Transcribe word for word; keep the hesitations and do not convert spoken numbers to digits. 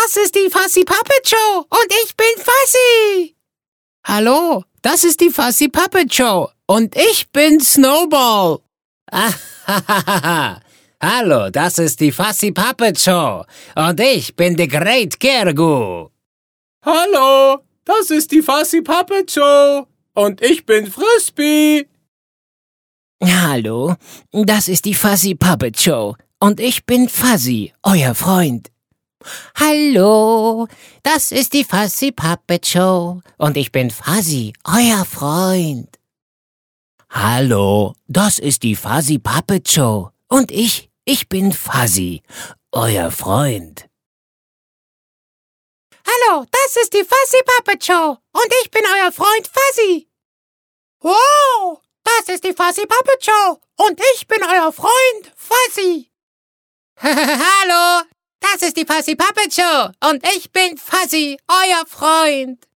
das ist die Fuzzy Puppet Show und ich bin Fuzzy. Hallo, das ist die Fuzzy Puppet Show und ich bin Snowball. Ah, hallo, das ist die Fuzzy Puppet Show und ich bin The Great Gergu. Hallo, das ist die Fuzzy Puppet Show und ich bin Frisbee. Hallo, das ist die Fuzzy Puppet Show und ich bin Fuzzy, euer Freund. Hallo, das ist die Fuzzy Puppet Show und ich bin Fuzzy, euer Freund. Hallo, das ist die Fuzzy Puppet Show und ich, ich bin Fuzzy, euer Freund. Hallo, das ist die Fuzzy Puppet Show und ich bin euer Freund Fuzzy. Wow, das ist die Fuzzy Puppet Show und ich bin euer Freund Fuzzy. Hallo, das ist die Fuzzy Puppet Show und ich bin Fuzzy, euer Freund.